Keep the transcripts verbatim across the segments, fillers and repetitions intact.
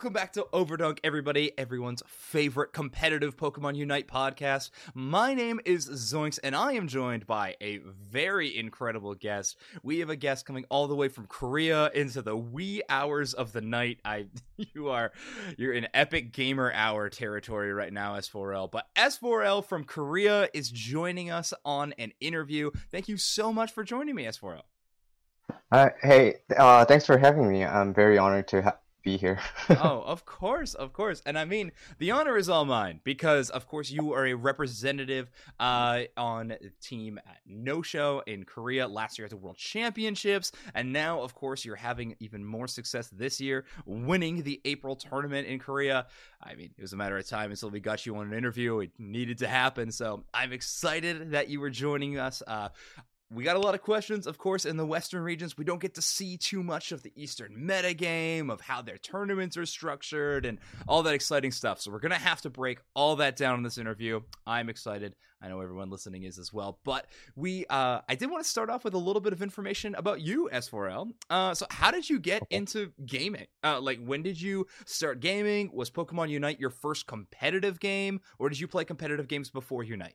Welcome back to Overdunk, everybody, everyone's favorite competitive Pokemon Unite podcast. My name is Zoinks, and I am joined by a very incredible guest. We have a guest coming all the way from Korea into the wee hours of the night. I, you are, you're in epic gamer hour territory right now, S four L. But S four L from Korea is joining us on an interview. Thank you so much for joining me, S four L. Uh, hey, uh, thanks for having me. I'm very honored to ha- be here. Oh, of course, of course. And I mean, the honor is all mine because, of course, you are a representative uh, on Team No-Show in Korea last year at the World Championships. And now, of course, you're having even more success this year, winning the April tournament in Korea. I mean, it was a matter of time until we got you on an interview. It needed to happen. So I'm excited that you were joining us. Uh, We got a lot of questions, of course, in the Western regions. We don't get to see too much of the Eastern metagame, of how their tournaments are structured, and all that exciting stuff. So we're going to have to break all that down in this interview. I'm excited. I know everyone listening is as well. But we, uh, I did want to start off with a little bit of information about you, S four L. Uh, so how did you get into gaming? Uh, like, when did you start gaming? Was Pokemon Unite your first competitive game, or did you play competitive games before Unite?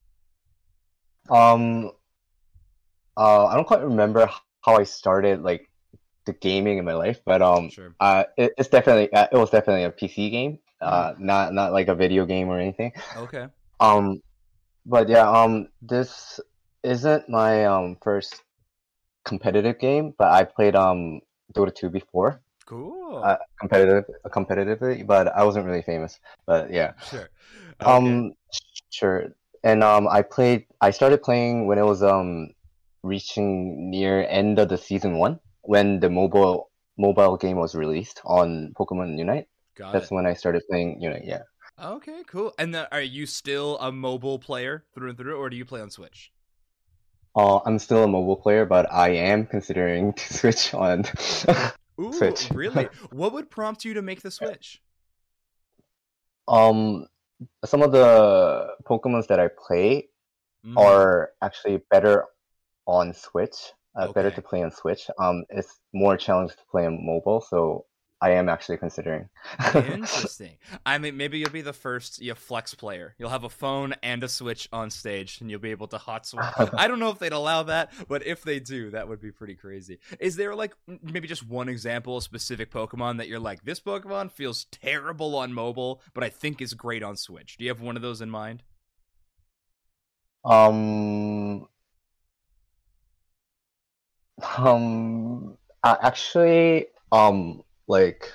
Um... Uh, I don't quite remember how I started like the gaming in my life, but um, Sure. uh, it, it's definitely uh, it was definitely a P C game, uh, mm-hmm. not not like a video game or anything. Okay. Um, but yeah, um, this isn't my um first competitive game, but I played um Dota two before. Cool. Uh, competitive, competitively, but I wasn't really famous. But yeah. Sure. Okay. Um, sure. And um, I played. I started playing when it was um. reaching near end of the season one when the mobile mobile game was released on Pokemon Unite. Got That's it. when I started playing Unite. Yeah. Okay, cool. And the, are you still a mobile player through and through, or do you play on Switch? Uh, I'm still a mobile player, but I am considering to switch on Ooh, Switch. Really? What would prompt you to make the switch? Um, some of the Pokemons that I play mm. are actually better on Switch, uh, Okay. better to play on Switch. Um, it's more challenging to play on mobile, so I am actually considering. Interesting. I mean, maybe you'll be the first you know, Flex player. You'll have a phone and a Switch on stage, and you'll be able to hot swap. I don't know if they'd allow that, but if they do, that would be pretty crazy. Is there, like, maybe just one example, a specific Pokemon that you're like, this Pokemon feels terrible on mobile, but I think is great on Switch? Do you have one of those in mind? Um... Um, uh, actually, um, like,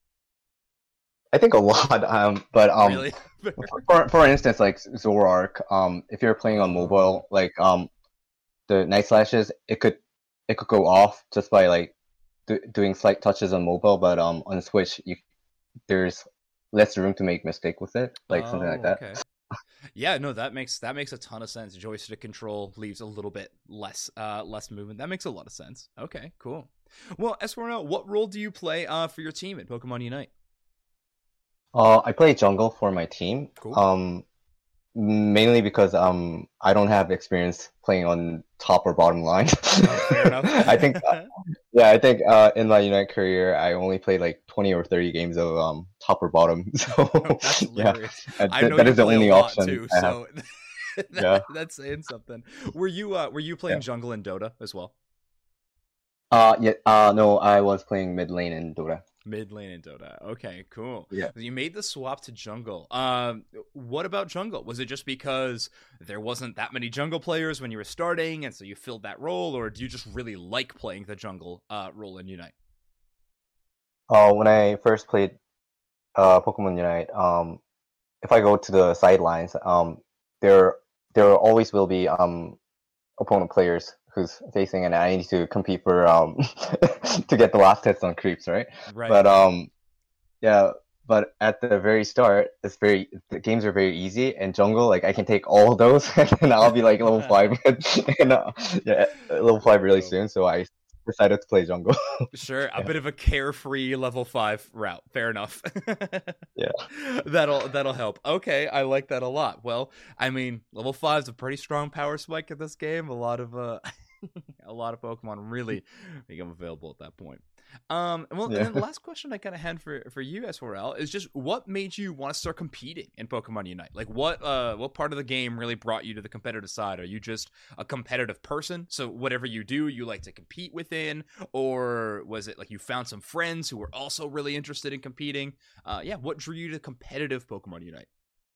I think a lot, um, but, um, really? for, for instance, like, Zoroark, um, if you're playing on mobile, like, um, the Night Slashes, it could, it could go off just by, like, do, doing slight touches on mobile, but, um, on Switch, you, there's less room to make mistake with it, like, oh, something like that. Okay. Yeah, no, that makes that makes a ton of sense. Joystick control leaves a little bit less uh less movement. That makes a lot of sense. Okay, cool. Well, S four L, what role do you play uh for your team at Pokemon Unite? Uh, I play jungle for my team. Cool. Um, mainly because um I don't have experience playing on top or bottom line. Oh, fair enough. I think uh, yeah, I think uh in my Unite career I only played like twenty or thirty games of um top or bottom. So that's yeah, I th- know that you is the play only a lot option. too, I so that, yeah. that's saying something. Were you uh were you playing Yeah. jungle in Dota as well? Uh yeah, uh no, I was playing mid lane in Dota. Mid lane in Dota. Okay, cool. Yeah. You made the swap to jungle. Um, what about jungle? Was it just because there wasn't that many jungle players when you were starting, and so you filled that role, or do you just really like playing the jungle uh, role in Unite? Uh, when I first played uh Pokemon Unite, um, if I go to the sidelines, um, there there always will be um opponent players who's facing, and I need to compete for um to get the last hits on creeps, right? Right. But um, yeah. But at the very start, it's very the games are very easy, and jungle, like I can take all those, and I'll be like level five, and uh, yeah, level five really soon. So I decided to play jungle. Sure, a yeah. bit of a carefree level five route. Fair enough. Yeah, that'll that'll help. Okay, I like that a lot. Well, I mean, level five's a pretty strong power spike in this game. A lot of uh, A lot of Pokemon really become available at that point. Um, well, Yeah. and then the last question I kind of had for for you, S four L, is just what made you want to start competing in Pokemon Unite? Like, what uh, what part of the game really brought you to the competitive side? Are you just a competitive person, so whatever you do, you like to compete within, or was it like you found some friends who were also really interested in competing? Uh, yeah, what drew you to competitive Pokemon Unite?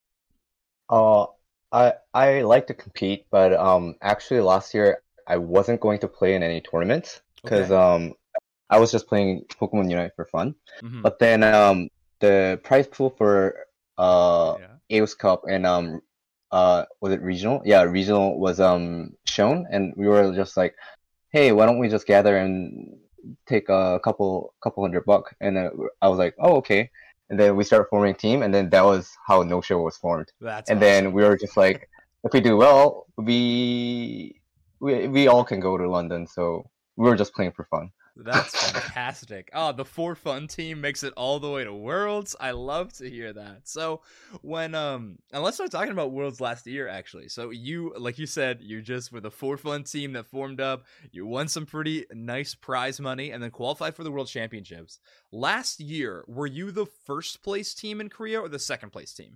Uh, I I like to compete, but um, actually last year I wasn't going to play in any tournaments because Okay. um, I was just playing Pokemon Unite for fun. Mm-hmm. But then um, the prize pool for uh Yeah. A O S Cup and um uh was it regional? Yeah, regional was um shown, and we were just like, hey, why don't we just gather and take a couple couple hundred buck? And then I was like, oh, okay. And then we started forming a team, and then that was how No Show was formed. That's And then awesome. we were just like, if we do well, we we we all can go to London. So we were just playing for fun. That's fantastic. Oh, the For Fun team makes it all the way to Worlds. I love to hear that. So when um and let's start talking about Worlds last year actually. So you like you said, you just were the For Fun team that formed up. You won some pretty nice prize money and then qualified for the World Championships. Last year, were you the first place team in Korea or the second place team?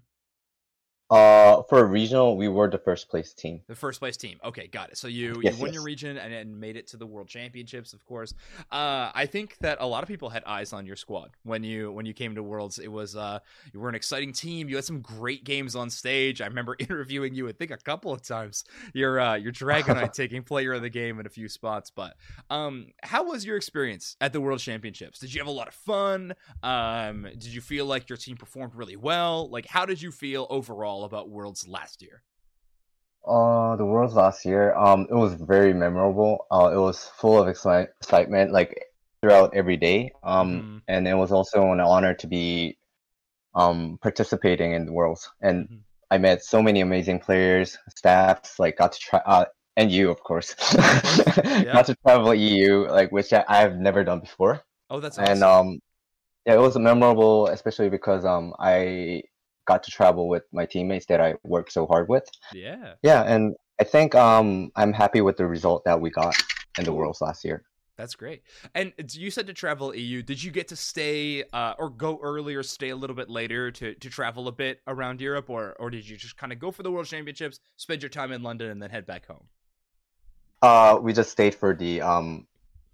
Uh, for regional, we were the first place team. The first place team. Okay, got it. So you Yes, you won yes. your region and, and made it to the World Championships, of course. Uh, I think that a lot of people had eyes on your squad when you when you came to Worlds. It was uh, you were an exciting team. You had some great games on stage. I remember interviewing you, I think, a couple of times. Your uh, your Dragonite taking player of the game in a few spots. But um, how was your experience at the World Championships? Did you have a lot of fun? Um, did you feel like your team performed really well? Like, how did you feel overall about Worlds last year? Uh, the Worlds last year, um, it was very memorable. Uh, it was full of excite excitement, like throughout every day. Um, Mm-hmm. and it was also an honor to be um participating in the Worlds. And Mm-hmm. I met so many amazing players, staffs, like got to try, uh, and you, of course, Of course. Yeah. got to travel E U, like which I, I've never done before. Oh, that's And awesome. um, yeah, it was memorable, especially because um I got to travel with my teammates that I worked so hard with. Yeah. Yeah, and I think um I'm happy with the result that we got in the Cool. Worlds last year. That's great. And you said to travel E U. Did you get to stay uh, or go early or stay a little bit later to, to travel a bit around Europe, or or did you just kind of go for the World Championships, spend your time in London, and then head back home? Uh, we just stayed for the um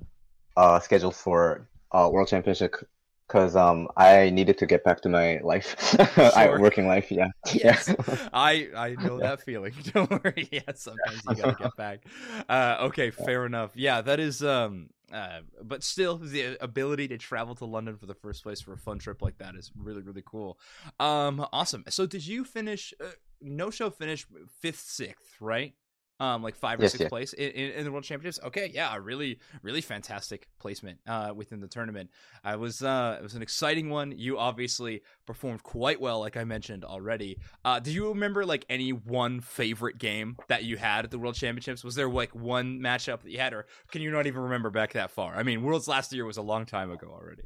uh schedule for uh World Championship because um I needed to get back to my life, I, Sure. working life. Yeah, Yes, yeah. I I know Yeah. that feeling. Don't worry. Yeah, sometimes you gotta get back. Uh, okay, fair enough. Yeah, that is um. Uh, but still, the ability to travel to London for the first place for a fun trip like that is really really cool. Um, awesome. So did you finish? Uh, no show finished fifth, sixth, right? Um, like five or Yes, sixth yes. place in, in, in the World Championships. Okay, yeah, a really, really fantastic placement uh, within the tournament. I was, uh, it was an exciting one. You obviously performed quite well, like I mentioned already. Uh, do you remember like any one favorite game that you had at the World Championships? Was there like one matchup that you had, or can you not even remember back that far? I mean, Worlds last year was a long time ago already.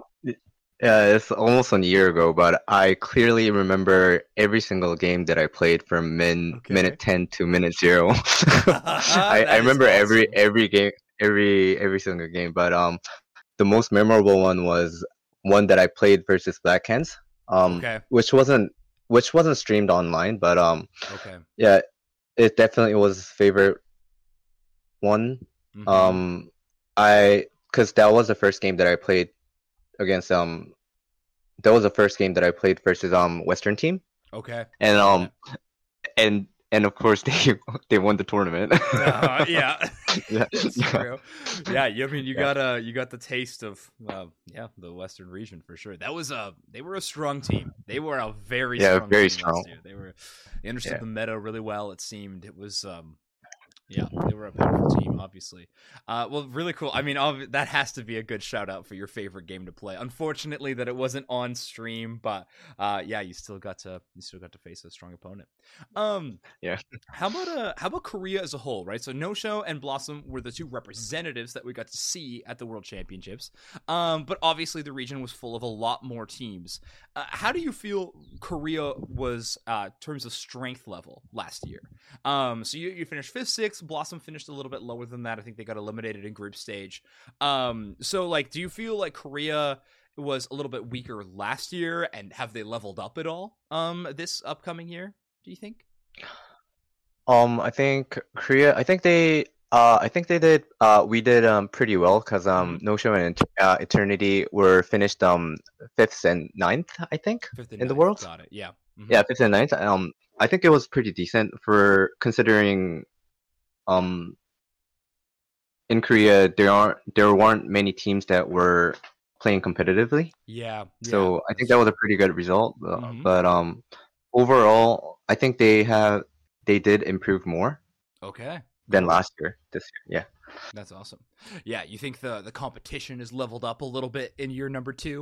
Yeah, it's almost a year ago, but I clearly remember every single game that I played from min Okay. minute ten to minute zero. I, I That is remember every awesome. every game, every every single game. But um, the most memorable one was one that I played versus Black Hens, um, Okay. which wasn't which wasn't streamed online, but um, Okay. yeah, it definitely was favorite one. Mm-hmm. Um, I because that was the first game that I played against um that was the first game that I played versus um Western team, Okay. and Yeah. um and and of course they they won the tournament. Uh, yeah, Yeah. it's Yeah. true. Yeah, you, I mean, you Yeah. got uh, you got the taste of, uh, yeah, the Western region for sure. That was a, they were a strong team. They were a very Yeah, strong very team strong. last year. They were, they understood Yeah. the meta really well. It seemed it was, um, yeah, they were a powerful team, obviously. Uh, well, really cool. I mean, ob- that has to be a good shout out for your favorite game to play. Unfortunately, that it wasn't on stream, but uh, yeah, you still got to you still got to face a strong opponent. Um, Yeah. how about uh how about Korea as a whole, right? So No Show and Blossom were the two representatives that we got to see at the World Championships. Um, but obviously the region was full of a lot more teams. Uh, how do you feel Korea was uh in terms of strength level last year? Um, so you, you finished fifth, sixth, Phoenix Blossom finished a little bit lower than that. I think they got eliminated in group stage. Um, so like, do you feel like Korea was a little bit weaker last year, and have they leveled up at all um this upcoming year, do you think? Um, I think Korea. I think they. Uh, I think they did. Uh, we did um pretty well because um Mhm. No Show and uh, Eternity were finished um fifth and ninth. I think Fifth and in the ninth. world. Got it. Yeah. Mhm. Yeah, fifth and ninth. Um, I think it was pretty decent for considering um in Korea there aren't there weren't many teams that were playing competitively. Yeah. Yeah. So I think That's that was a pretty good result. Uh, Mhm. But um overall, I think they have they did improve more Okay. than Cool. last year. This year, yeah. That's awesome. Yeah, you think the the competition is leveled up a little bit in year number two?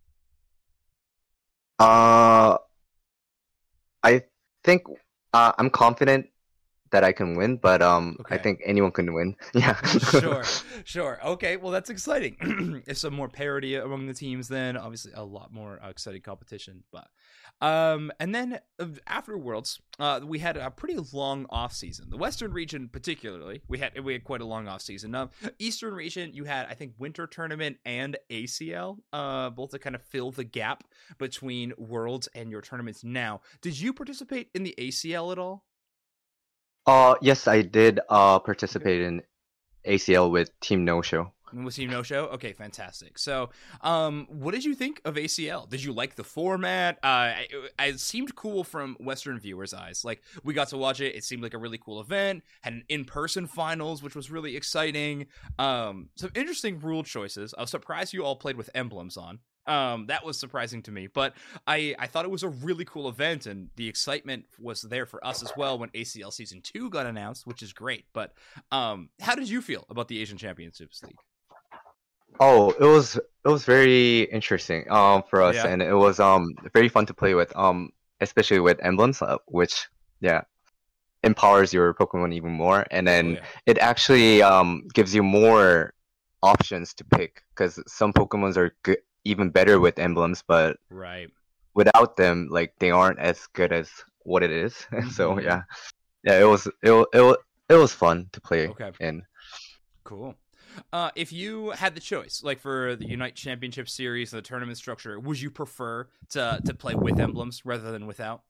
Uh, I think uh, I'm confident that I can win, but um, I Okay. think anyone can win. Yeah. Sure, sure. Okay, well that's exciting. If some more parity among the teams, then obviously a lot more uh, exciting competition. But um, and then uh, after Worlds, uh, we had a pretty long off season. The Western region, particularly, we had we had quite a long off season. Now, Eastern region, you had I think Winter Tournament and A C L, uh, both to kind of fill the gap between Worlds and your tournaments. Now, did you participate in the A C L at all? Uh, yes, I did uh Okay. participate in A C L with Team No Show. Was he no show? Okay, fantastic. So, um, what did you think of A C L? Did you like the format? Uh, it, it seemed cool from Western viewers' eyes. Like we got to watch it. It seemed like a really cool event. Had an in-person finals, which was really exciting. Um, some interesting rule choices. I was surprised you all played with emblems on. Um, that was surprising to me, but I, I thought it was a really cool event, and the excitement was there for us as well when A C L Season Two got announced, which is great. But um, how did you feel about the Asian Championships League? Oh, it was it was very interesting um for us, Yeah. and it was um very fun to play with, um especially with emblems, uh, which yeah empowers your Pokemon even more, and Oh then yeah. it actually um gives you more options to pick because some Pokemons are good, even better with emblems, but Right. without them, like they aren't as good as what it is. So Mm-hmm. yeah, yeah, it was it wa- it was it was fun to play Okay. in. Cool. Uh, if you had the choice, like for the Unite Championship Series, the tournament structure, would you prefer to to play with emblems rather than without?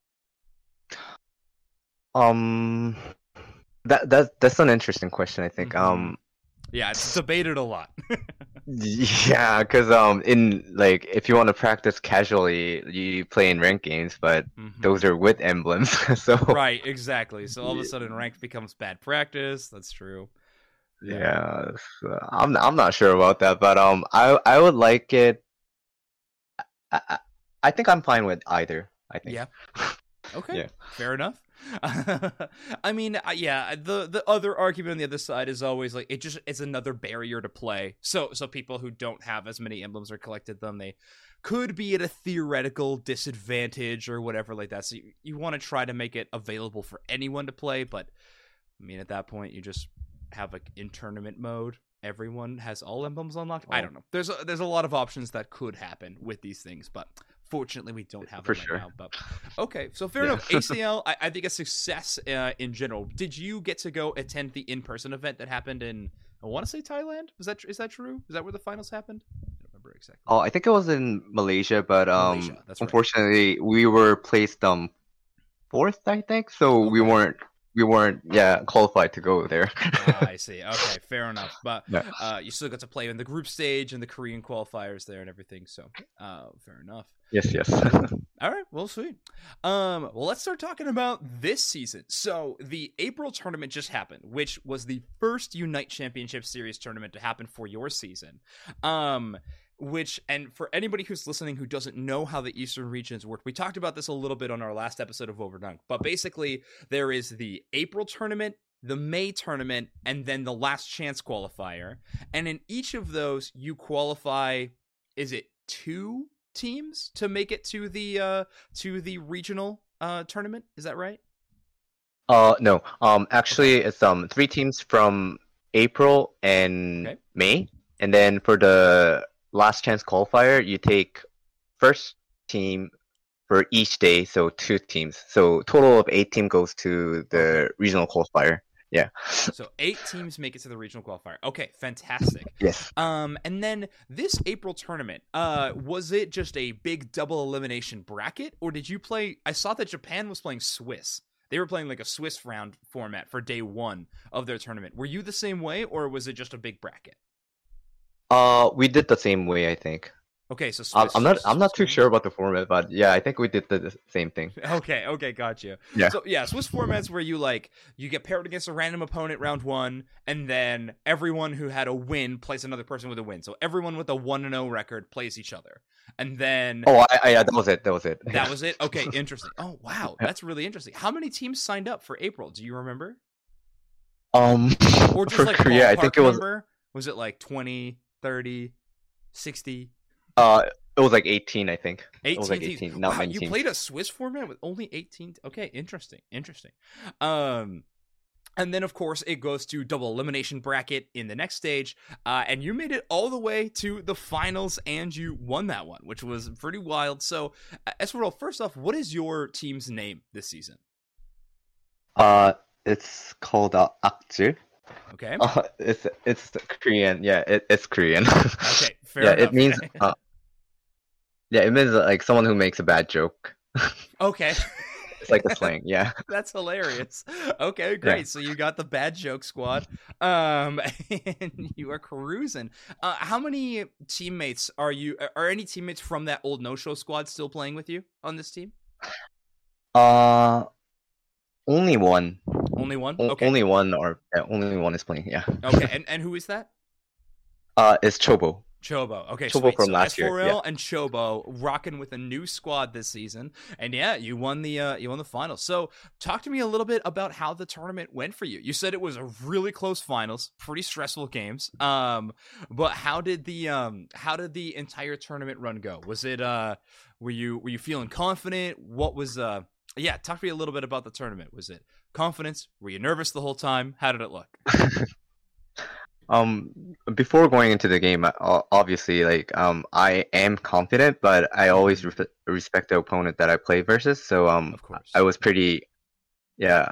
Um, that that that's an interesting question, I think. Mm-hmm. Um, Yeah, it's debated a lot. yeah, because um, in like if you want to practice casually, you play in ranked games, but Mm-hmm. those are with emblems. So Right. Exactly. So all of a sudden, ranked becomes bad practice. That's true. Yeah. yeah, so I'm I'm not sure about that, but um, I I would like it. I I, I think I'm fine with either. I think. Yeah. Okay, Yeah. fair enough. I mean, uh, yeah, the the other argument on the other side is always like it just it's another barrier to play. So so people who don't have as many emblems or collected them, they could be at a theoretical disadvantage or whatever like that. So you, you want to try to make it available for anyone to play, but I mean at that point you just have like in tournament mode. Everyone has all emblems unlocked. I Oh, don't know. There's a, there's a lot of options that could happen with these things, but fortunately we don't have for them right sure. now. But okay, so fair Yeah. enough. A C L, I, I think a success uh, in general. Did you get to go attend the in-person event that happened in? I want to say Thailand. Is that is that true? Is that where the finals happened? I don't remember exactly. Oh, I think it was in Malaysia, but um, Malaysia. That's right. unfortunately, we were placed um fourth, I think, so we Okay. weren't we weren't yeah qualified to go there. Ah, I see. Okay, fair enough. But Yeah. uh, you still got to play in the group stage and the Korean qualifiers there and everything. So, uh, fair enough. Yes, yes. All right, well, sweet. Um, well, let's start talking about this season. So the April tournament just happened, which was the first Unite Championship Series tournament to happen for your season. Um, which and for anybody who's listening who doesn't know how the Eastern regions work, we talked about this a little bit on our last episode of Overdunk. But basically, there is the April tournament, the May tournament, and then the last chance qualifier. And in each of those, you qualify. Is it two teams to make it to the uh to the regional uh tournament? Is that right? Uh, no. Um, Okay. actually, it's um three teams from April and Okay. May, and then for the last chance qualifier, you take first team for each day, so two teams. So total of eight team goes to Okay. the regional qualifier. Yeah. So eight teams make it to the regional qualifier. Okay, fantastic. Yes. Um, and then this April tournament, uh, was it just a big double elimination bracket, or did you play? I saw that Japan was playing Swiss. They were playing like a Swiss round format for day one of their tournament. Were you the same way, or was it just a big bracket? Uh, we did the same way, I think. Okay, so I'm Swiss, I'm not I'm not too Swiss- sure about the format, but yeah, I think we did the, the same thing. Okay, okay, got you. Yeah. So yeah, Swiss formats where you like you get paired against a random opponent round one, and then everyone who had a win plays another person with a win. So everyone with a one and zero record plays each other, and then Oh, I, I yeah, that was it. That was it. that Yeah. was it. Okay, interesting. Oh wow, that's really interesting. How many teams signed up for April? Do you remember? Um, Or just for like Korea, I ballpark think it was number? Was it like twenty, thirty, sixty? uh, it was like eighteen. I think it was eighteen like teams. eighteen. Not Wow, many you teams. played a Swiss format with only eighteen. T- okay, interesting, interesting. Um, and then of course it goes to double elimination bracket in the next stage, uh, and you made it all the way to the finals, and you won that one, which was pretty wild. So, uh, Esmeralda, first off, what is your team's name this season? Uh, it's called uh, Akju. Okay, Uh, it's it's Korean. Yeah, it, it's Korean. okay, fair yeah, enough. it means uh, yeah, it means uh, like someone who makes a bad joke. Okay. It's like a slang. Yeah. That's hilarious. Okay, great. So you got the bad joke squad, um, and you are cruising. Uh, how many teammates are you? Are any teammates from that old no show squad still playing with you on this team? Uh, only one. Only one. O- Okay. Only one, or yeah, only one is playing. Yeah. Okay, and and who is that? Uh, it's Chobo. Chobo. Okay, Chobo sweet. from so last S year, four L yeah. and Chobo rocking with a new squad this season, and yeah, you won the uh, you won the finals. So, talk to me a little bit about how the tournament went for you. You said it was a really close finals, pretty stressful games. Um, but how did the um how did the entire tournament run go? Was it uh were you were you feeling confident? What was uh yeah? Talk to me a little bit about the tournament. Was it confidence? Were you nervous the whole time? How did it look? Um, before going into the game, uh, obviously, like, um, I am confident, but I always re- respect the opponent that I play versus. So, um, Of course. I was pretty, yeah,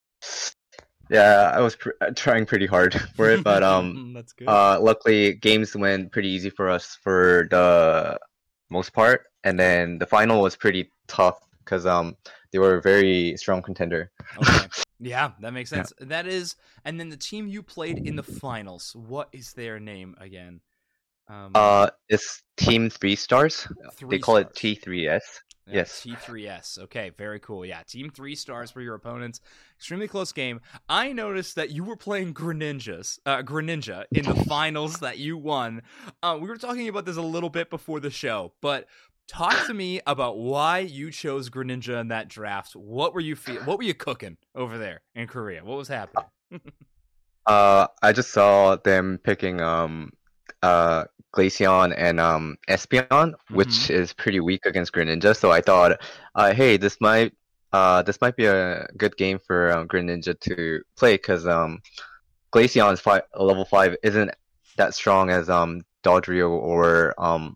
yeah, I was pr- trying pretty hard for it, but um, that's good. uh, luckily games went pretty easy for us for the most part, and then the final was pretty tough because um, they were a very strong contender. Okay. Yeah, that makes sense. Yeah. That is, and then the team you played in the finals. What is their name again? Um, uh, it's Team Three Stars. three They call stars. it T three S. Yeah, Yes. T three S. Okay, very cool. Yeah, Team Three Stars were your opponents. Extremely close game. I noticed that you were playing Greninjas, uh, Greninja in the finals that you won. Uh, we were talking about this a little bit before the show, but talk to me about why you chose Greninja in that draft. What were you feel? What were you cooking over there in Korea? What was happening? Uh, I just saw them picking um, uh, Glaceon and um, Espeon, which Mhm. is pretty weak against Greninja. So I thought, uh, hey, this might uh, this might be a good game for um, Greninja to play because um, Glaceon's fi- level five isn't that strong as um, Dodrio or um,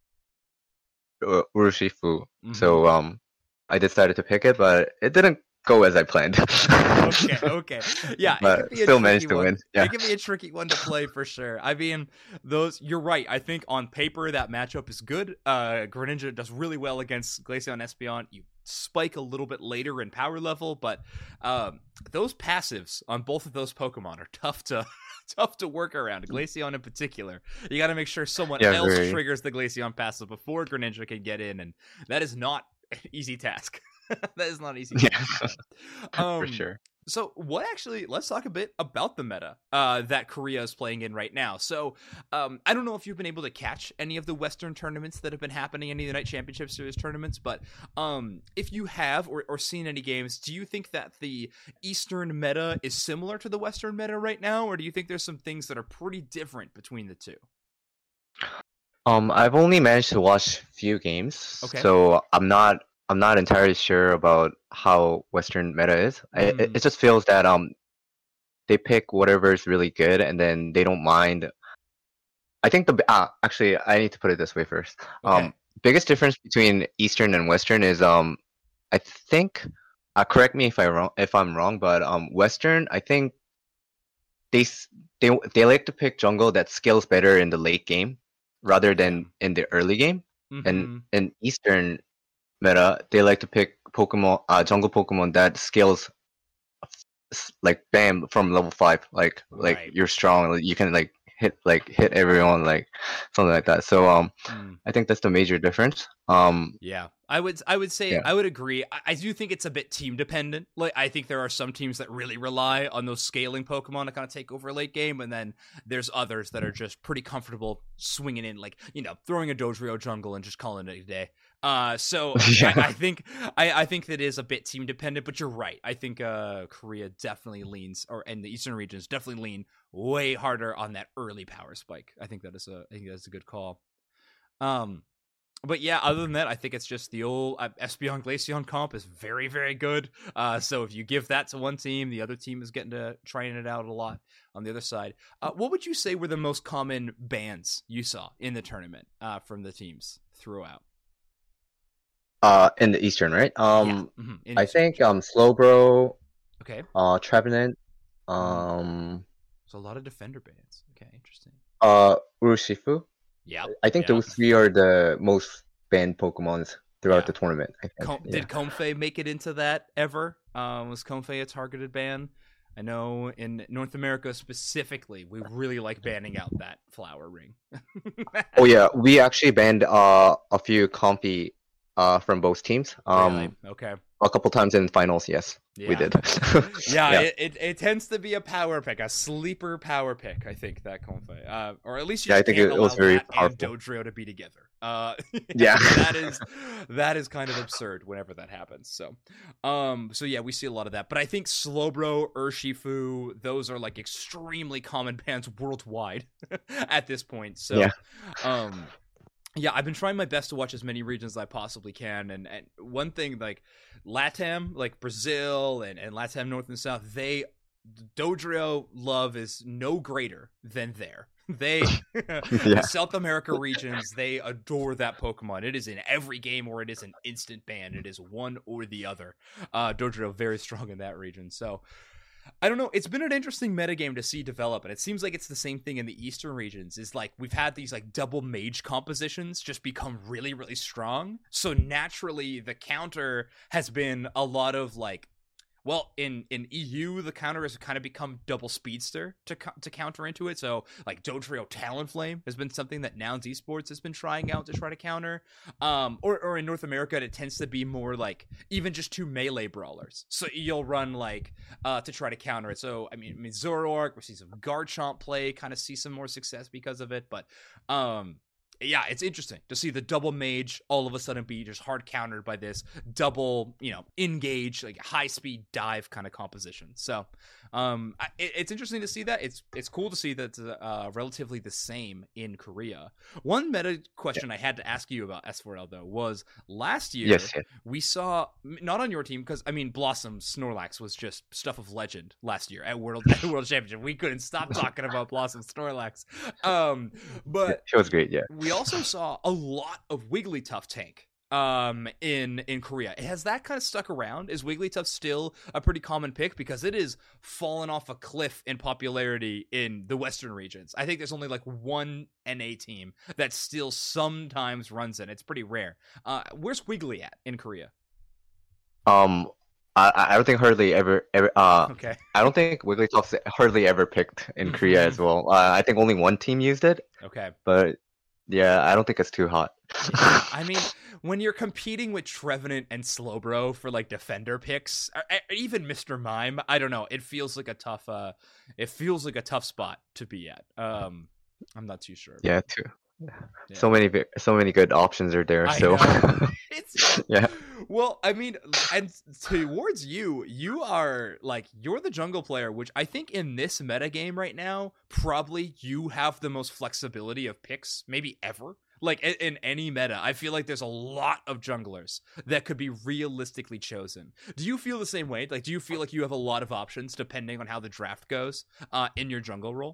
U- Urushifu. Mhm. So um, I decided to pick it, but it didn't go as I planned. okay, okay. Yeah, But it could be a still tricky managed to one. win. Yeah. It can be a tricky one to play for sure. I mean, those you're right. I think on paper that matchup is good. Uh Greninja does really well against Glaceon Espeon. You spike a little bit later in power level, but um those passives on both of those Pokemon are tough to tough to work around. Glaceon in particular. You got to make sure someone Yeah, else very. triggers the Glaceon passive before Greninja can get in, and that is not an easy task. That is not easy. Yeah, Um, for sure. So, what actually? Let's talk a bit about the meta uh, that Korea is playing in right now. So, um, I don't know if you've been able to catch any of the Western tournaments that have been happening, any of the Night Championship Series tournaments, but um, if you have or, or seen any games, do you think that the Eastern meta is similar to the Western meta right now, or do you think there's some things that are pretty different between the two? Um, I've only managed to watch few games, Okay. so I'm not I'm not entirely sure about how Western meta is. I, it, Mm. it just feels that um they pick whatever is really good, and then they don't mind. I think the ah, actually I need to put it this way first. Okay. Um, biggest difference between Eastern and Western is um I think uh, correct me if I wrong if I'm wrong, but um Western I think they s- they they like to pick jungle that scales better in the late game rather than in the early game. And Mm-hmm. in Eastern meta, they like to pick Pokemon, uh, jungle Pokemon that scales s- like bam from level five. Like like Right. you're strong. Like, you can like hit like hit everyone like something like that. So um, Mm. I think that's the major difference. Um, Yeah, I would I would say yeah. I would agree. I, I do think it's a bit team dependent. Like I think there are some teams that really rely on those scaling Pokemon to kind of take over late game, and then there's others that are just pretty comfortable swinging in, like you know, throwing a Dodrio jungle and just calling it a day. Uh, so Yeah. I, I think I, I think that is a bit team dependent, but you're right. I think uh, Korea definitely leans, or and the eastern regions definitely lean way harder on that early power spike. I think that is a I think that's a good call. Um. But yeah, other than that, I think it's just the old uh, Espeon Glaceon comp is very, very good. Uh, so if you give that to one team, the other team is getting to trying it out a lot on the other side. Uh, what would you say were the most common bans you saw in the tournament uh, from the teams throughout? Uh, in the Eastern, right? Yeah, Um, mm-hmm. in I Eastern think region. um, Slowbro, Okay, uh, Trevenant, mm. um, So a lot of defender bans. Okay, interesting. uh, Urshifu. Yeah, I think yeah, those three are the most banned Pokemons throughout yeah. the tournament. I think. Com- Yeah. did Comfey make it into that ever? Um, was Comfey a targeted ban? I know in North America specifically, we really like banning out that flower ring. Oh yeah, we actually banned uh a few Comfy uh from both teams. Um, Really? Okay. a couple times in finals. Yes, we Yeah. did. Yeah, Yeah. It, it, it tends to be a power pick, a sleeper power pick, I think, that Comfey. Uh, or at least you Yeah, I just think can't it- it allow was very that and powerful. Dodrio to be together. Uh, Yeah. that is that is kind of absurd whenever that happens. So, um, so yeah, we see a lot of that. But I think Slowbro, Urshifu, those are like extremely common bans worldwide at this point. So, Yeah. um, yeah, I've been trying my best to watch as many regions as I possibly can, and, and one thing like LATAM, like Brazil and, and LATAM North and South, they Dodrio love is no greater than there. They Yeah. the South America regions, they adore that Pokemon. It is in every game or it is an instant ban. It is one or the other. Uh Dodrio very strong in that region. So I don't know. It's been an interesting metagame to see develop, and it seems like it's the same thing in the eastern regions. Is like we've had these like double mage compositions just become really, really strong. So naturally, the counter has been a lot of like, well, in in E U, the counter has kind of become double speedster to to counter into it. So like Dodrio Talonflame has been something that Nouns Esports has been trying out to try to counter. Um, or or in North America, it tends to be more like even just two melee brawlers. So you'll run like uh to try to counter it. So I mean, I mean Zoroark, we see some Garchomp play, kind of see some more success because of it. But um. Yeah, it's interesting to see the double mage all of a sudden be just hard countered by this double, you know, engage, like high speed dive kind of composition. So, um, it, it's interesting to see that. It's it's cool to see that it's uh, relatively the same in Korea. One meta question I had to ask you about S four L though was last year Yes. Yes. we saw, not on your team because I mean Blossom Snorlax was just stuff of legend last year at World at the World Championship. We couldn't stop talking about Blossom Snorlax. Um, but She was great. Yeah. we also saw a lot of Wigglytuff tank um in in Korea. Has that kind of stuck around? Is Wigglytuff still a pretty common pick because it is fallen off a cliff in popularity in the western regions? I think there's only like one N A team that still sometimes runs it. It's pretty rare. Uh where's Wiggly at in Korea? Um, I I don't think hardly ever ever uh Okay. I don't think Wigglytuff's hardly ever picked in Korea as well. Uh, I think only one team used it, Okay. but yeah, I don't think it's too hot. Yeah, I mean, when you're competing with Trevenant and Slowbro for like defender picks, or, or even Mister Mime, I don't know. It feels like a tough, uh, it feels like a tough spot to be at. Um, I'm not too sure. Yeah, too. Yeah. So many vi- so many good options are there. I So know. It's yeah. Well, I mean, and towards you, you are like you're the jungle player, which I think in this meta game right now, probably you have the most flexibility of picks, maybe ever. Like in, in any meta, I feel like there's a lot of junglers that could be realistically chosen. Do you feel the same way? Like, do you feel like you have a lot of options depending on how the draft goes uh, in your jungle role?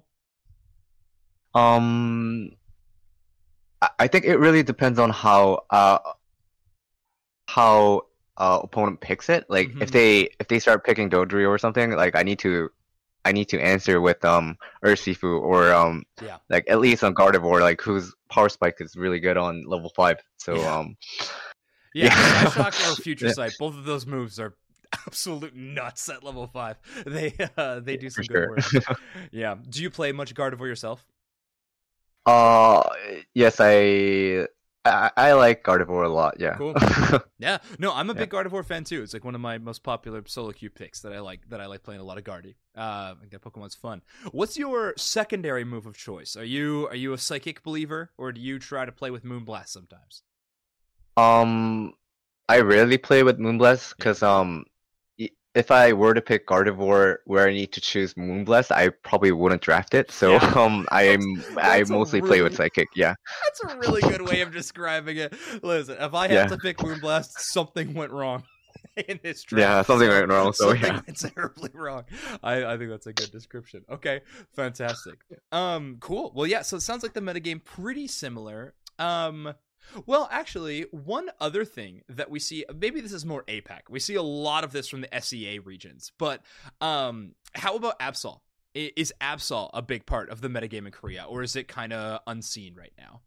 Um, I I think it really depends on how uh how uh opponent picks it. Like Mhm. if they if they start picking Dodrio or something, like I need to I need to answer with um Urshifu or um Yeah. like at least on Gardevoir, like whose power spike is really good on level five. So Yeah. um Yeah, yeah. Psyshock or Future Yeah, Sight, both of those moves are absolute nuts at level five. They uh, they do for some good sure. work. Yeah. Do you play much Gardevoir yourself? Uh yes, I I, I like Gardevoir a lot. Yeah. Cool. Yeah. No, I'm a big Gardevoir fan too. It's like one of my most popular solo queue picks that I like. That I like playing a lot of Gardy. Uh, I think that Pokemon's fun. What's your secondary move of choice? Are you are you a Psychic believer, or do you try to play with Moonblast sometimes? Um, I rarely play with Moonblast because um, i- if I were to pick Gardevoir where I need to choose Moonblast, I probably wouldn't draft it. So Yeah. um, I'm I That's a mostly play with really Psychic. Yeah, That's a really good way of describing it. Listen, if I have yeah, to pick Moonblast, something went wrong in this draft. yeah. Something so, went wrong. So something yeah. went terribly wrong. I, I think that's a good description. Okay, fantastic. Um, cool. Well, yeah. So it sounds like the metagame pretty similar. Um, well, actually, one other thing that we see, maybe this is more A PAC. We see a lot of this from the S E A regions, but um, how about Absol? I- Is Absol a big part of the metagame in Korea, or is it kind of unseen right now?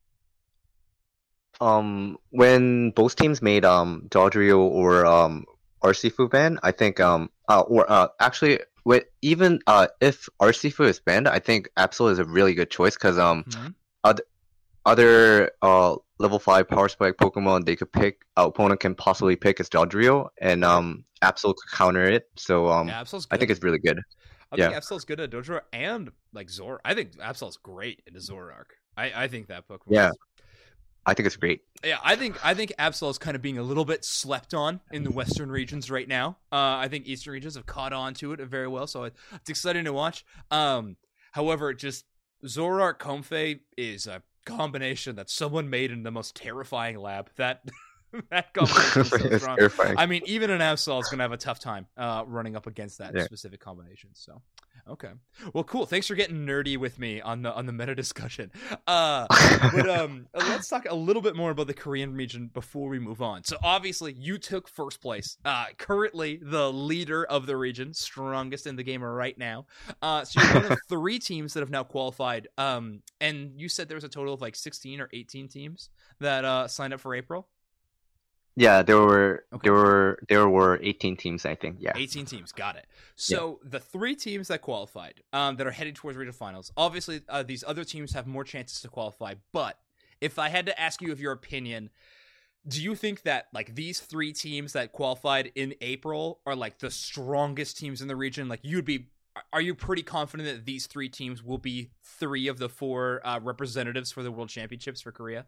Um, when both teams made um Dodrio or um Arsifu ban, I think um uh, or uh actually with even uh if Arsifu is banned, I think Absol is a really good choice because um Mhm. other other uh level five power spike Pokemon they could pick uh, opponent can possibly pick is Dodrio and Okay. um Absol could counter it. So um Yeah, Absol's I good. think it's really good. I think Yeah, Absol's good at Dojo and like Zor. I think Absol's great into Zoroark. I, I think that Pokemon yeah, is I think it's great. yeah, I think I think Absol is kind of being a little bit slept on in the western regions right now. Uh, I think eastern regions have caught on to it very well, so it, it's exciting to watch. Um, however, just Zoroark Comfey is a combination that someone made in the most terrifying lab. That that combination is so It's strong. terrifying. I mean, even an Absol is gonna have a tough time uh, running up against that Yeah. specific combination. So, okay, well, cool. Thanks for getting nerdy with me on the on the meta discussion. Uh, but um, let's talk a little bit more about the Korean region before we move on. So obviously, you took first place. Uh, currently the leader of the region, strongest in the game right now. Uh, so you're one of three teams that have now qualified. Um, and you said there was a total of like sixteen or eighteen teams that uh signed up for April. Yeah, there were Okay. there were there were eighteen teams, I think. Yeah. eighteen teams, got it. So the three teams that qualified, um, that are headed towards regional finals. Obviously, uh, these other teams have more chances to qualify. But if I had to ask you of your opinion, do you think that like these three teams that qualified in April are like the strongest teams in the region? Like you'd be, are you pretty confident that these three teams will be three of the four uh, representatives for the World Championships for Korea?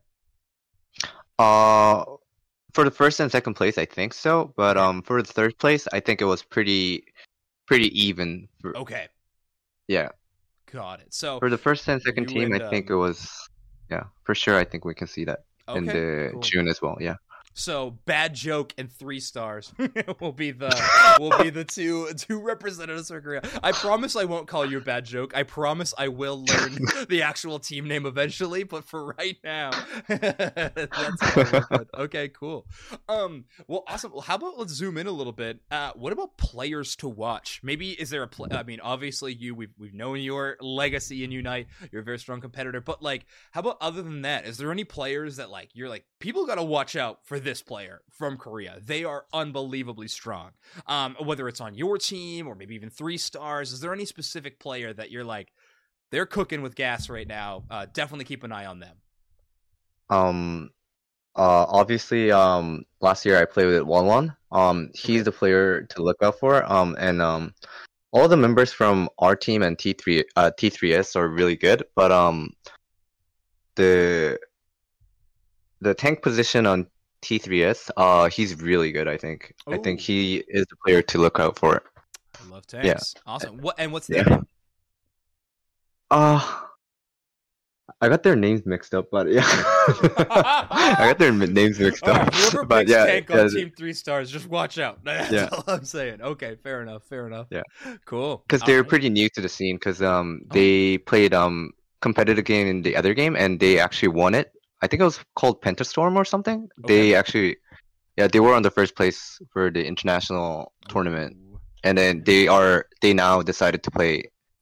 Uh, for the first and second place, I think so. But Okay. um, for the third place, I think it was pretty, pretty even. For, Okay, yeah, got it. So for the first and second you team, and I think um, it was. Yeah, for sure. I think we can see that in okay, the cool. June as well. Yeah. So bad joke and three stars will be the will be the two two representatives for Korea. I promise I won't call you a bad joke. I promise I will learn the actual team name eventually. But for right now, that's how I work with. Okay, cool. Um, well, awesome. Well, how about let's zoom in a little bit. Uh, what about players to watch? Maybe is there a play? I mean, obviously you we've we've known your legacy in Unite. You're a very strong competitor, but like, how about other than that? Is there any players that like you're like people got to watch out for this player from Korea? They are unbelievably strong. Um, whether it's on your team or maybe even three stars, is there any specific player that you're like, they're cooking with gas right now? Uh, definitely keep an eye on them. Um. Uh. Obviously. Um. Last year I played with One One. Um. He's Okay. the player to look out for. Um. And um. All the members from our team and T three uh T three S are really good, but um. The the tank position on T three S, uh, he's really good. I think. I think Ooh. he is the player to look out for. I love Yeah. tanks. Awesome. What and what's their Yeah. name? Uh, I got their names mixed up, but yeah, I got their m- names mixed All right, up. whoever But picks yeah, tank on yeah, Team Three Stars, just watch out. That's Yeah. all I'm saying. Okay, fair enough. Fair enough. Yeah. Cool. because All they're right. pretty new to the scene. Because um, Oh. they played um competitive game in the other game, and they actually won it. I think it was called Pentastorm or something. Okay. They actually, yeah, they were on the first place for the international tournament. Ooh. And then they are they now decided to play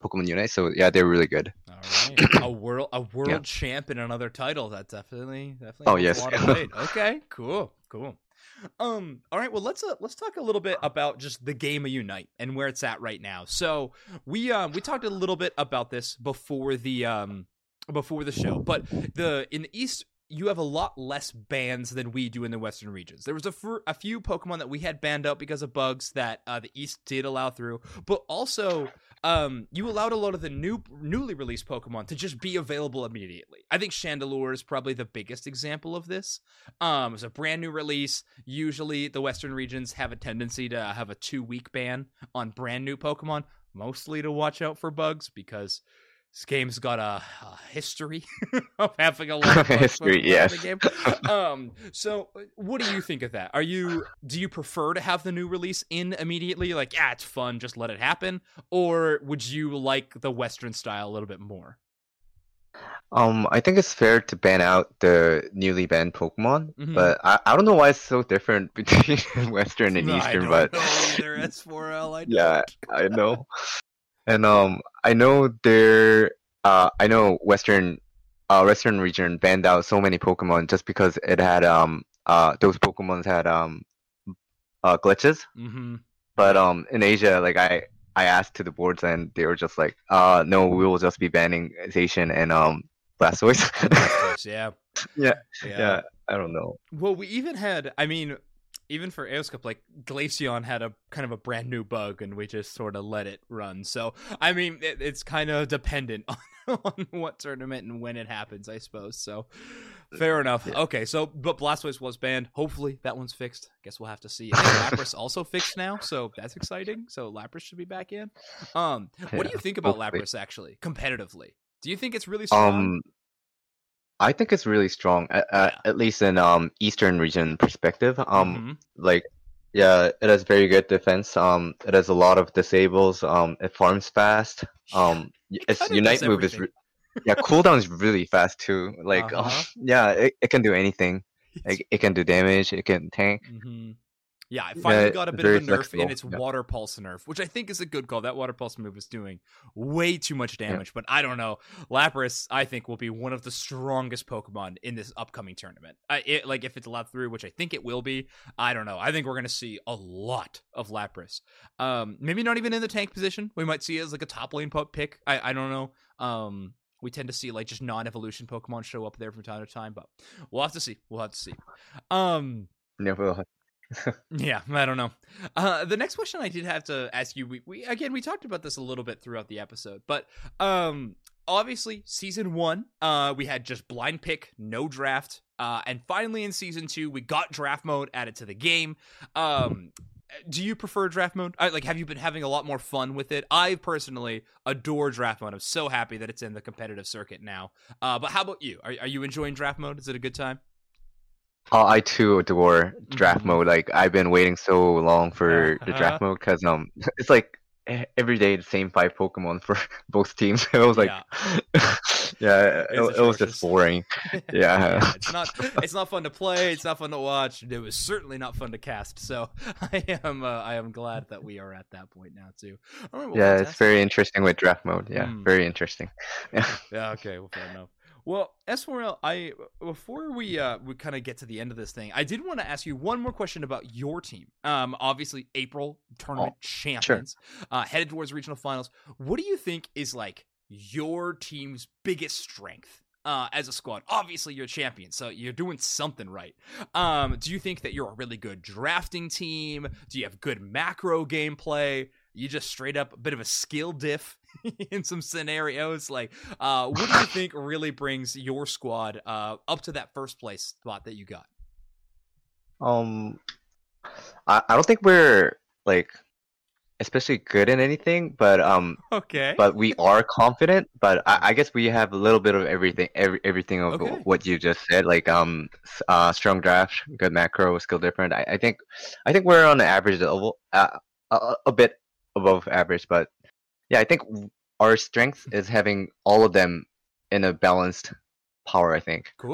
Pokemon Unite. So yeah, they're really good. All right, a world a world Yeah. champ and another title. That definitely definitely Oh holds yes. a lot of weight. Okay, cool, cool. Um, all right, well let's uh, let's talk a little bit about just the game of Unite and where it's at right now. So we um we talked a little bit about this before the um before the show, but the in the East you have a lot less bans than we do in the Western regions. There was a, fr- a few Pokemon that we had banned out because of bugs that uh, the East did allow through, but also um, you allowed a lot of the new newly released Pokemon to just be available immediately. I think Chandelure is probably the biggest example of this. Um, it's a brand new release. Usually the Western regions have a tendency to have a two-week ban on brand new Pokemon, mostly to watch out for bugs because this game's got a, a history of having a lot of bugs History, yes. in the game. Um, so what do you think of that? Are you do you prefer to have the new release in immediately? Like, yeah, it's fun, just let it happen, or would you like the Western style a little bit more? Um, I think it's fair to ban out the newly banned Pokemon, Mhm. but I, I don't know why it's so different between Western and No, I Eastern. don't But know either. S four L, I don't. yeah, I know. And um, I know there. Uh, I know Western, uh, Western region banned out so many Pokemon just because it had um, uh, those Pokemons had um, uh, glitches. Mm-hmm. But Yeah. um, in Asia, like I, I asked to the boards and they were just like, uh, no, we will just be banning Zacian and um, Blastoise. Blastoise, yeah. Yeah, yeah, yeah. I don't know. Well, we even had, I mean, even for Aeos Cup, like Glaceon had a kind of a brand new bug, and we just sort of let it run. So, I mean, it, it's kind of dependent on, on what tournament and when it happens, I suppose. So, fair enough. Yeah. Okay, so but Blastoise was banned. Hopefully, that one's fixed. Guess we'll have to see. I think Lapras also fixed now, so that's exciting. So Lapras should be back in. Um, what do Yeah, you think about hopefully. Lapras actually, competitively? Do you think it's really strong? Um, I think it's really strong, at, Yeah. at least in um Eastern region perspective. Um, Mhm. like, yeah, it has very good defense. Um, it has a lot of disables. Um, it farms fast. Um, y- its kinda Unite does move is, everything. re- yeah, cooldown is really fast too. Like, um, Uh-huh. yeah, it, it can do anything. It's- Like, it can do damage. It can tank. Mm-hmm. Yeah, it finally Yeah, got a it's bit of very a nerf flexible. in its Yeah. Water Pulse nerf, which I think is a good call. That Water Pulse move is doing way too much damage, but I don't know. Lapras, I think, will be one of the strongest Pokemon in this upcoming tournament. I, it, like, if it's allowed through, which I think it will be, I don't know. I think we're going to see a lot of Lapras. Um, maybe not even in the tank position. We might see it as like a top lane po- pick. I, I don't know. Um, we tend to see like just non-evolution Pokemon show up there from time to time, but we'll have to see. We'll have to see. Um, Yeah, well, yeah, I don't know. Uh, the next question I did have to ask you, we, we again we talked about this a little bit throughout the episode, but um, obviously season one, uh, we had just blind pick, no draft, uh, and finally in season two, we got draft mode added to the game. Um, do you prefer draft mode? I, like, have you been having a lot more fun with it? I personally adore draft mode. I'm so happy that it's in the competitive circuit now. Uh, but how about you? Are, are you enjoying draft mode? Is it a good time? Uh, I too adore draft Mhm. mode. Like I've been waiting so long for the Uh-huh. draft mode because um, it's like e- every day the same five Pokemon for both teams. It was like, Yeah. yeah, it, It's it was atrocious. just boring. Yeah. it's not. It's not fun to play. It's not fun to watch. It was certainly not fun to cast. So I am. Uh, I am glad that we are at that point now too. All right, well, Yeah, it's fantastic. very interesting with draft mode. Yeah, Hmm. very interesting. Yeah. Yeah. Okay. Well, fair enough. Well, S four L, I before we uh we kind of get to the end of this thing, I did want to ask you one more question about your team. Um, obviously April tournament champions, uh, headed towards regional finals. What do you think is like your team's biggest strength? Uh, as a squad, obviously you're champion, so you're doing something right. Um, do you think that you're a really good drafting team? Do you have good macro gameplay? You just straight up a bit of a skill diff in some scenarios. Like, uh, what do you think really brings your squad uh, up to that first place spot that you got? Um, I, I don't think we're like especially good in anything, but um, Okay. but we are confident. But I, I guess we have a little bit of everything, every everything of Okay. what you just said. Like um, s- uh, strong draft, good macro, skill different. I, I think, I think we're on the average level, uh, a, a bit above average. But yeah, I think our strength is having all of them in a balanced power. I think. Cool.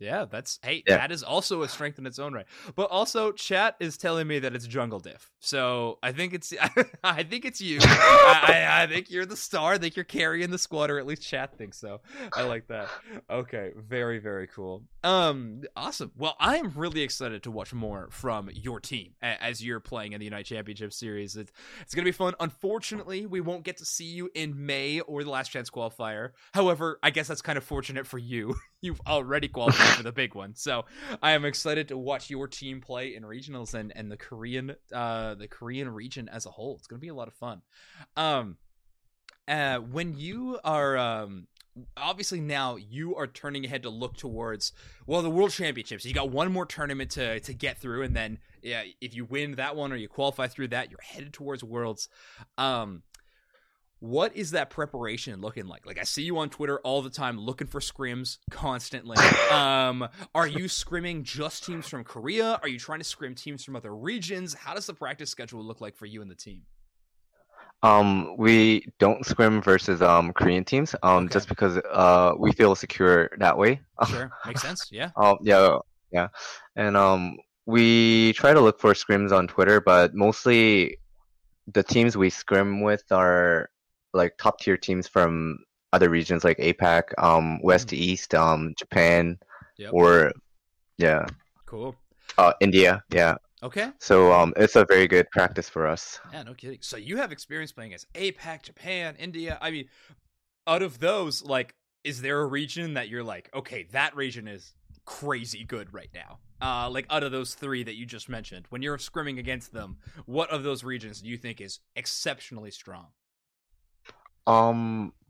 Yeah, that's hey, Yeah. that is also a strength in its own right. But also, chat is telling me that it's Jungle Diff. So I think it's I think it's you. I, I, I think you're the star. I think you're carrying the squad, or at least chat thinks so. I like that. Okay, very very cool. Um, awesome. Well, I am really excited to watch more from your team a- as you're playing in the Unite Championship Series. It's it's gonna be fun. Unfortunately, we won't get to see you in May or the Last Chance qualifier. However, I guess that's kind of fortunate for you. You've already qualified for the big one, so I am excited to watch your team play in regionals and, and the Korean uh the Korean region as a whole. It's gonna be a lot of fun. Um, uh, when you are um obviously now you are turning ahead to look towards well the World Championships. You got one more tournament to to get through, and then yeah, if you win that one or you qualify through that, you're headed towards Worlds. Um. What is that preparation looking like? Like I see you on Twitter all the time looking for scrims constantly. Um, are you scrimming just teams from Korea? Are you trying to scrim teams from other regions? How does the practice schedule look like for you and the team? Um, we don't scrim versus um Korean teams. Um, Okay. just because uh we feel secure that way. Sure, makes sense. Yeah. Um, yeah, yeah, and um we try to look for scrims on Twitter, but mostly the teams we scrim with are like top tier teams from other regions like APAC, um, West to East, um, Japan, Yep. or yeah, Cool. uh, India, yeah. Okay. So um, it's a very good practice for us. Yeah, no kidding. So you have experience playing as APAC, Japan, India. I mean, out of those, like, is there a region that you're like, okay, that region is crazy good right now? Uh, like out of those three that you just mentioned, when you're scrimming against them, what of those regions do you think is exceptionally strong? Um,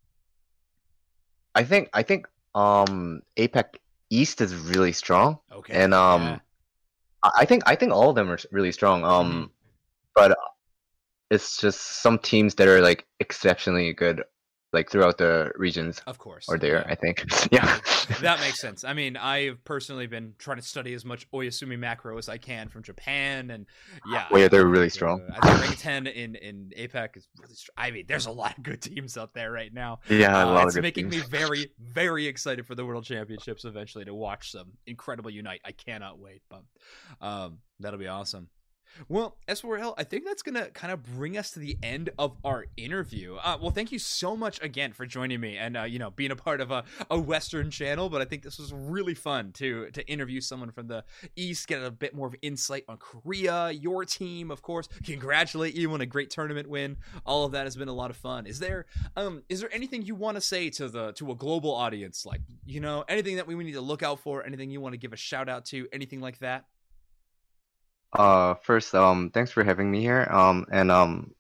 I think I think um APAC East is really strong, Okay. and um, yeah. I I think I think all of them are s- really strong. Um, Mhm. but it's just some teams that are like exceptionally good, like throughout the regions Of course. are there. yeah. I think, yeah. That makes sense. I mean, I've personally been trying to study as much Oyasumi macro as I can from Japan, and yeah, Oh, yeah, I they're think, really uh, strong. I think rank ten in in APAC is really strong. I mean, there's a lot of good teams out there right now. Yeah, a Uh, lot it's of good making teams. me very, very excited for the World Championships eventually to watch some incredible Unite. I cannot wait, but um, that'll be awesome. Well, S four L, I think that's going to kind of bring us to the end of our interview. Uh, well, thank you so much again for joining me and, uh, you know, being a part of a, a Western channel. But I think this was really fun to to interview someone from the East, get a bit more of insight on Korea, your team, of course. Congratulate you on a great tournament win. All of that has been a lot of fun. Is there um is there anything you want to say to the to a global audience? Like, you know, anything that we need to look out for, anything you want to give a shout out to, anything like that? Uh, first, um, thanks for having me here. Um, and um,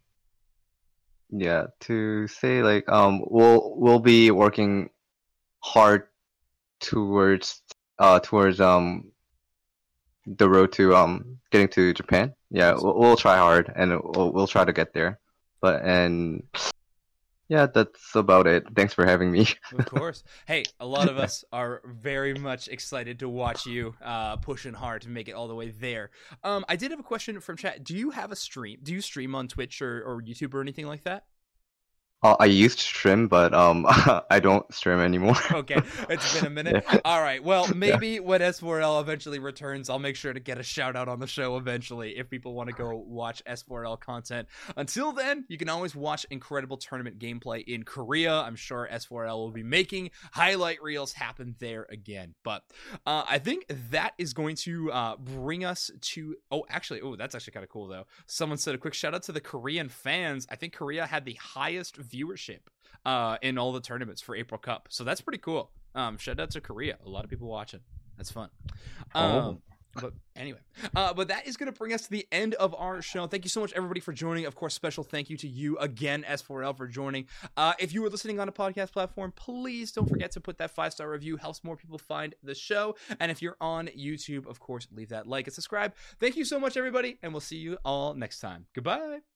yeah, to say like um, we'll we'll be working hard towards uh towards um the road to um getting to Japan. Yeah, Awesome. we'll, we'll try hard and we'll we'll try to get there. But and yeah, that's about it. Thanks for having me. Of course. Hey, a lot of us are very much excited to watch you uh, pushing hard to make it all the way there. Um, I did have a question from chat. Do you have a stream? Do you stream on Twitch or, or YouTube or anything like that? Uh, I used to stream, but um, I don't stream anymore. Okay, it's been a minute. Yeah. All right. Well, maybe when S four L eventually returns, I'll make sure to get a shout out on the show eventually if people want to go watch S four L content. Until then, you can always watch incredible tournament gameplay in Korea. I'm sure S four L will be making highlight reels happen there again. But uh, I think that is going to uh, bring us to. Oh, actually, oh, that's actually kind of cool though. Someone said a quick shout out to the Korean fans. I think Korea had the highest viewership uh in all the tournaments for April Cup, so that's pretty cool. Um shout out to Korea, a lot of people watching. That's fun. um Oh. But anyway, uh, but that is going to bring us to the end of our show. Thank you so much, everybody, for joining. Of course, special thank you to you again, S four L, for joining. Uh, if you were listening on a podcast platform, please don't forget to put that five-star review. Helps more people find the show. And if you're on YouTube, of course, leave that like and subscribe. Thank you so much, everybody, and we'll see you all next time. Goodbye.